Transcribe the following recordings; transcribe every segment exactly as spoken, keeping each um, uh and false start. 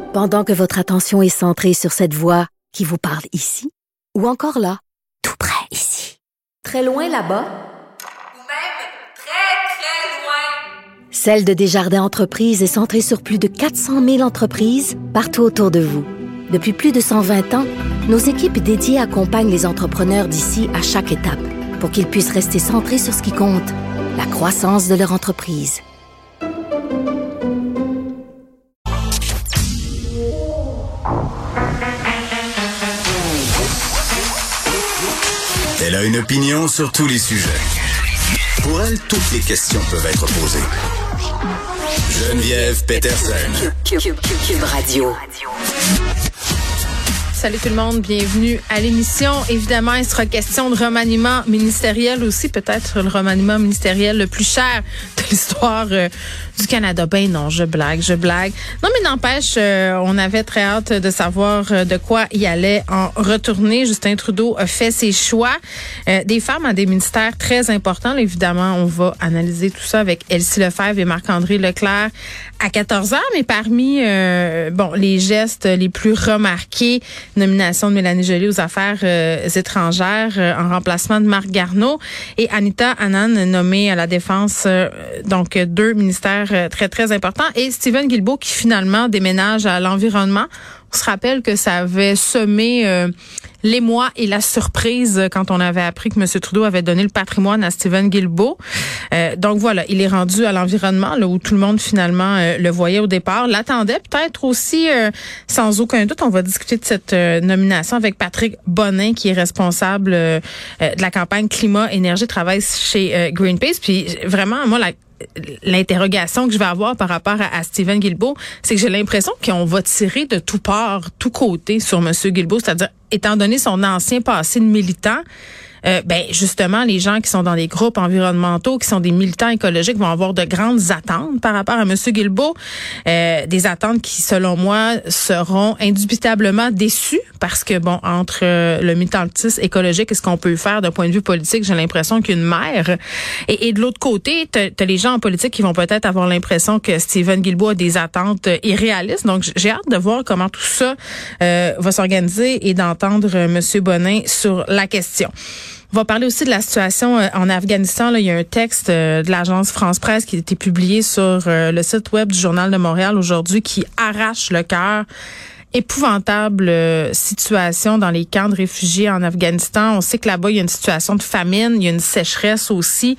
Pendant que votre attention est centrée sur cette voix qui vous parle ici, ou encore là, tout près ici, très loin là-bas, ou même très, très loin, Celle de Desjardins Entreprises est centrée sur plus de quatre cent mille entreprises partout autour de vous. Depuis plus de cent vingt ans, nos équipes dédiées accompagnent les entrepreneurs d'ici à chaque étape pour qu'ils puissent rester centrés sur ce qui compte, la croissance de leur entreprise. Elle a une opinion sur tous les sujets. Pour elle, toutes les questions peuvent être posées. Geneviève Peterson. Cube, Cube, Cube Radio. Salut tout le monde, bienvenue à l'émission. Évidemment, il sera question de remaniement ministériel aussi, peut-être le remaniement ministériel le plus cher de l'histoire euh, du Canada. Ben non, je blague, je blague. Non, mais n'empêche, euh, on avait très hâte de savoir euh, de quoi il allait en retourner. Justin Trudeau a fait ses choix. Euh, des femmes à des ministères très importants. Là, évidemment, on va analyser tout ça avec Elsie Lefebvre et Marc-André Leclerc à quatorze heures. Mais parmi euh, bon les gestes les plus remarqués, nomination de Mélanie Joly aux affaires euh, étrangères euh, en remplacement de Marc Garneau et Anita Anand nommée à la défense, euh, donc deux ministères euh, très, très importants. Et Stephen Guilbeault qui finalement déménage à l'environnement. On se rappelle que ça avait semé euh, l'émoi et la surprise quand on avait appris que M. Trudeau avait donné le patrimoine à Stephen Guilbeault. Euh, donc voilà, il est rendu à l'environnement, là où tout le monde finalement euh, le voyait au départ, l'attendait peut-être aussi, euh, sans aucun doute. On va discuter de cette euh, nomination avec Patrick Bonin, qui est responsable euh, de la campagne climat, énergie, travaille chez euh, Greenpeace. Puis vraiment, moi, la l'interrogation que je vais avoir par rapport à, à Stephen Guilbeault, c'est que j'ai l'impression qu'on va tirer de tout part, tout côté sur M. Guilbeault, c'est-à-dire, étant donné son ancien passé de militant, Euh, ben justement, les gens qui sont dans des groupes environnementaux, qui sont des militants écologiques, vont avoir de grandes attentes par rapport à M. Guilbeault. Euh, des attentes qui, selon moi, seront indubitablement déçues parce que, bon, entre euh, le militantisme écologique et ce qu'on peut faire d'un point de vue politique, j'ai l'impression qu'une mère. Et, et de l'autre côté, t'as, t'as les gens en politique qui vont peut-être avoir l'impression que Stephen Guilbeault a des attentes irréalistes. Donc, j'ai hâte de voir comment tout ça euh, va s'organiser et d'entendre euh, M. Bonin sur la question. On va parler aussi de la situation en Afghanistan. Là, il y a un texte de l'agence France-Presse qui a été publié sur le site web du Journal de Montréal aujourd'hui qui arrache le cœur. Épouvantable euh, situation dans les camps de réfugiés en Afghanistan. On sait que là-bas, il y a une situation de famine, il y a une sécheresse aussi.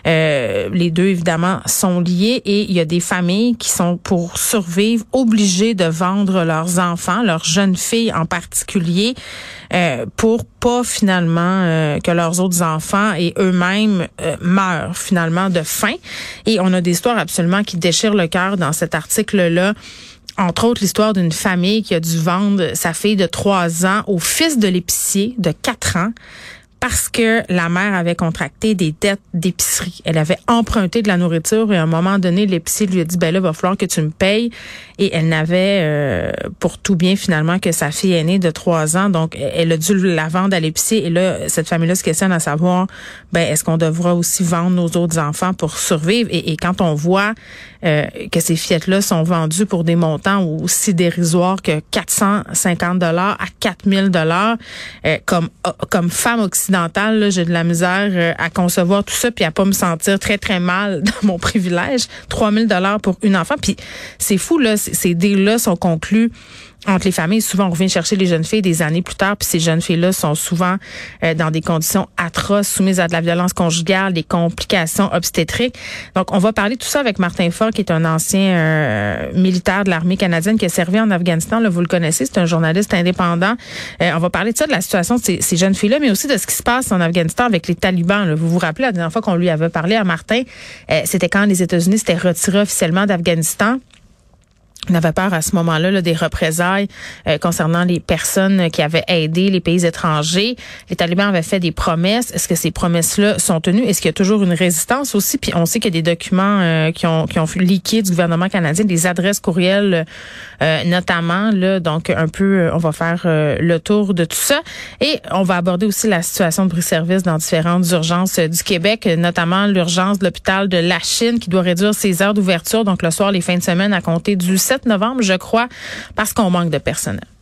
Euh, les deux, évidemment, sont liés et il y a des familles qui sont, pour survivre, obligées de vendre leurs enfants, leurs jeunes filles en particulier, euh, pour pas finalement euh, que leurs autres enfants et eux-mêmes euh, meurent finalement de faim. Et on a des histoires absolument qui déchirent le cœur dans cet article-là. Entre autres, l'histoire d'une famille qui a dû vendre sa fille de trois ans au fils de l'épicier de quatre ans parce que la mère avait contracté des dettes d'épicerie. Elle avait emprunté de la nourriture et à un moment donné, l'épicier lui a dit, ben là, il va falloir que tu me payes. Et elle n'avait euh, pour tout bien finalement que sa fille aînée de trois ans. Donc, elle a dû la vendre à l'épicier. Et là, cette famille-là se questionne à savoir, ben est-ce qu'on devra aussi vendre nos autres enfants pour survivre? Et, et quand on voit euh, que ces fillettes-là sont vendues pour des montants aussi dérisoires que quatre cent cinquante dollars à quatre mille dollars, euh, comme comme femme occidentale, là, j'ai de la misère euh, à concevoir tout ça puis à pas me sentir très, très mal dans mon privilège. trois mille dollars pour une enfant. Puis c'est fou, là, ces deals-là sont conclus entre les familles. Souvent, on revient chercher les jeunes filles des années plus tard, puis ces jeunes filles-là sont souvent euh, dans des conditions atroces, soumises à de la violence conjugale, des complications obstétriques. Donc, on va parler de tout ça avec Martin Faure, qui est un ancien euh, militaire de l'armée canadienne qui a servi en Afghanistan. Là, vous le connaissez, c'est un journaliste indépendant. Euh, on va parler de ça, de la situation de ces, ces jeunes filles-là, mais aussi de ce qui se passe en Afghanistan avec les talibans. Là. Vous vous rappelez, la dernière fois qu'on lui avait parlé à Martin, euh, c'était quand les États-Unis s'étaient retirés officiellement d'Afghanistan. On avait peur à ce moment-là là, des représailles euh, concernant les personnes qui avaient aidé les pays étrangers. Les talibans avaient fait des promesses. Est-ce que ces promesses-là sont tenues? Est-ce qu'il y a toujours une résistance aussi? Puis on sait qu'il y a des documents euh, qui ont qui ont leaké du gouvernement canadien, des adresses courriels euh, notamment. Là, donc un peu, on va faire euh, le tour de tout ça. Et on va aborder aussi la situation de bris-service dans différentes urgences euh, du Québec, notamment l'urgence de l'hôpital de Lachine qui doit réduire ses heures d'ouverture, donc le soir, les fins de semaine, à compter du sept sept novembre, je crois, parce qu'on manque de personnel.